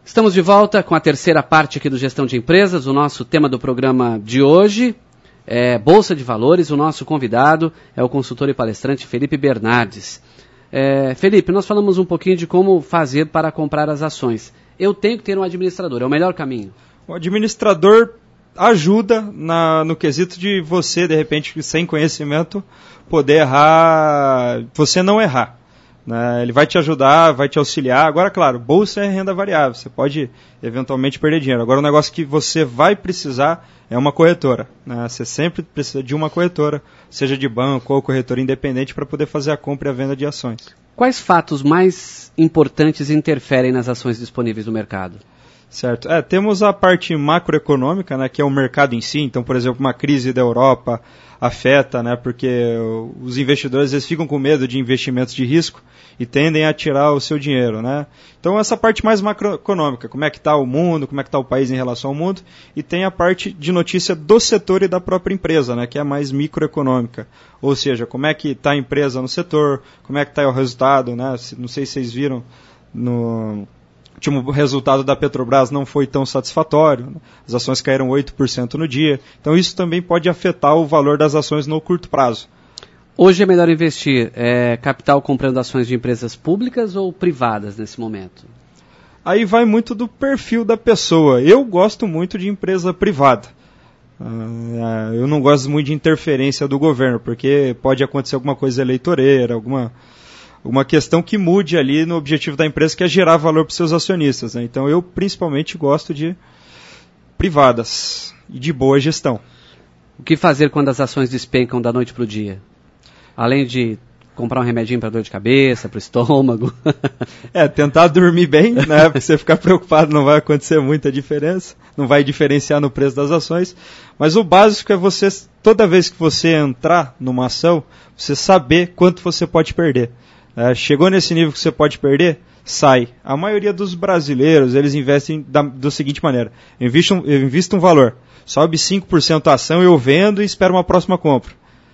Estamos de volta com a terceira parte aqui do Gestão de Empresas. O nosso tema do programa de hoje é Bolsa de Valores. O nosso convidado é o consultor e palestrante Felipe Bernardes. Felipe, nós falamos um pouquinho de como fazer para comprar as ações. Eu tenho que ter um administrador, é o melhor caminho? O administrador ajuda no quesito de você, de repente, sem conhecimento, poder errar, você não errar. Ele vai te ajudar, vai te auxiliar. Agora, claro, bolsa é renda variável, você pode eventualmente perder dinheiro. Agora, o negócio que você vai precisar é uma corretora. Você sempre precisa de uma corretora, seja de banco ou corretora independente, para poder fazer a compra e a venda de ações. Quais fatos mais importantes interferem nas ações disponíveis no mercado? Certo. Temos a parte macroeconômica, que é o mercado em si. Então, por exemplo, uma crise da Europa afeta, porque os investidores eles ficam com medo de investimentos de risco e tendem a tirar o seu dinheiro. Então, essa parte mais macroeconômica, como é que está o mundo, como é que está o país em relação ao mundo, e tem a parte de notícia do setor e da própria empresa, que é a mais microeconômica. Ou seja, como é que está a empresa no setor, como é que está o resultado, não sei se vocês viram o último resultado da Petrobras não foi tão satisfatório, as ações caíram 8% no dia, então isso também pode afetar o valor das ações no curto prazo. Hoje é melhor investir capital comprando ações de empresas públicas ou privadas nesse momento? Aí vai muito do perfil da pessoa. Eu gosto muito de empresa privada. Eu não gosto muito de interferência do governo, porque pode acontecer alguma coisa eleitoreira, alguma questão que mude ali no objetivo da empresa, que é gerar valor para os seus acionistas. Então eu principalmente gosto de privadas e de boa gestão. O que fazer quando as ações despencam da noite para o dia? Além de comprar um remedinho para dor de cabeça, para o estômago. Tentar dormir bem, porque você ficar preocupado não vai acontecer muita diferença, não vai diferenciar no preço das ações, mas o básico é você, toda vez que você entrar numa ação, você saber quanto você pode perder. Chegou nesse nível que você pode perder, sai. A maioria dos brasileiros, eles investem da seguinte maneira: eu invisto um valor, sobe 5% a ação, eu vendo e espero uma próxima compra.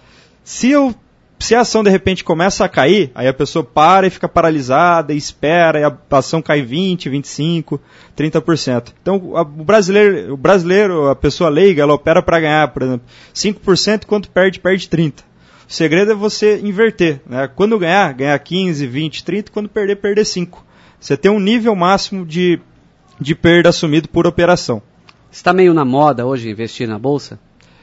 Se a ação de repente começa a cair, aí a pessoa para e fica paralisada, espera, e a ação cai 20%, 25%, 30%. Então o brasileiro, a pessoa leiga, ela opera para ganhar, por exemplo, 5%, quando perde 30%. O segredo é você inverter. Quando ganhar 15%, 20%, 30%, quando perder 5%. Você tem um nível máximo de perda assumido por operação. Está meio na moda hoje investir na bolsa?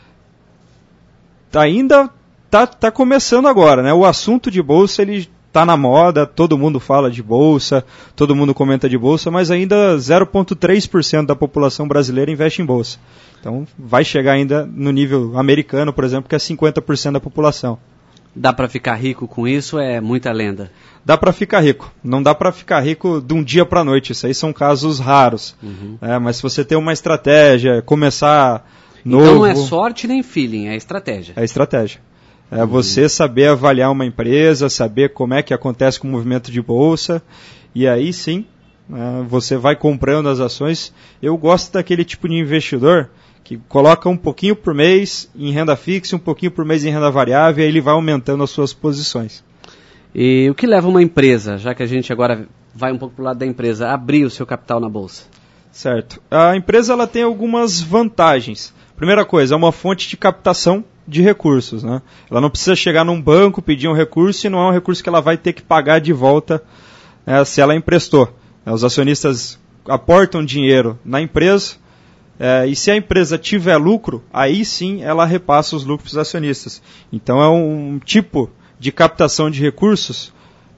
Ainda está começando agora. O assunto de bolsa ele está na moda, todo mundo fala de bolsa, todo mundo comenta de bolsa, mas ainda 0,3% da população brasileira investe em bolsa. Então vai chegar ainda no nível americano, por exemplo, que é 50% da população. Dá para ficar rico com isso? É muita lenda. Dá para ficar rico. Não dá para ficar rico de um dia para a noite. Isso aí são casos raros. Uhum. Mas se você tem uma estratégia, começar novo... Então não é sorte nem feeling, é estratégia. É estratégia. É você saber avaliar uma empresa, saber como é que acontece com o movimento de bolsa, e aí sim, você vai comprando as ações. Eu gosto daquele tipo de investidor que coloca um pouquinho por mês em renda fixa, um pouquinho por mês em renda variável, e aí ele vai aumentando as suas posições. E o que leva uma empresa, já que a gente agora vai um pouco para o lado da empresa, a abrir o seu capital na bolsa? Certo. A empresa ela tem algumas vantagens. Primeira coisa, é uma fonte de captação de recursos. Ela não precisa chegar num banco, pedir um recurso, e não é um recurso que ela vai ter que pagar de volta se ela emprestou. Os acionistas aportam dinheiro na empresa, e se a empresa tiver lucro, aí sim ela repassa os lucros para os acionistas. Então é um tipo de captação de recursos,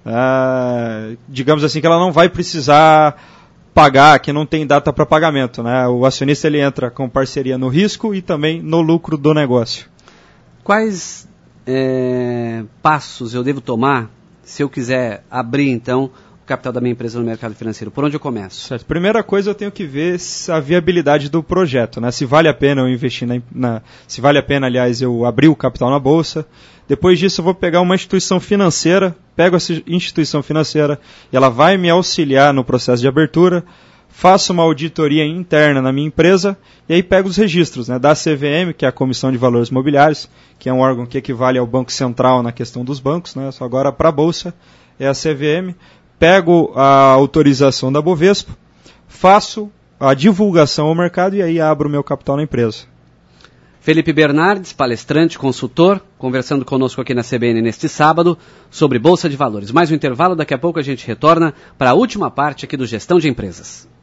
digamos assim, que ela não vai precisar pagar, que não tem data para pagamento. O acionista ele entra com parceria no risco e também no lucro do negócio. Quais passos eu devo tomar se eu quiser abrir, então, o capital da minha empresa no mercado financeiro? Por onde eu começo? Certo. Primeira coisa, eu tenho que ver a viabilidade do projeto. Se vale a pena eu investir se vale a pena, aliás, eu abrir o capital na bolsa. Depois disso, eu vou pegar uma instituição financeira, pego essa instituição financeira e ela vai me auxiliar no processo de abertura. Faço uma auditoria interna na minha empresa e aí pego os registros da CVM, que é a Comissão de Valores Mobiliários, que é um órgão que equivale ao Banco Central na questão dos bancos, só agora para a Bolsa é a CVM. Pego a autorização da Bovespa, faço a divulgação ao mercado e aí abro o meu capital na empresa. Felipe Bernardes, palestrante, consultor, conversando conosco aqui na CBN neste sábado sobre Bolsa de Valores. Mais um intervalo, daqui a pouco a gente retorna para a última parte aqui do Gestão de Empresas.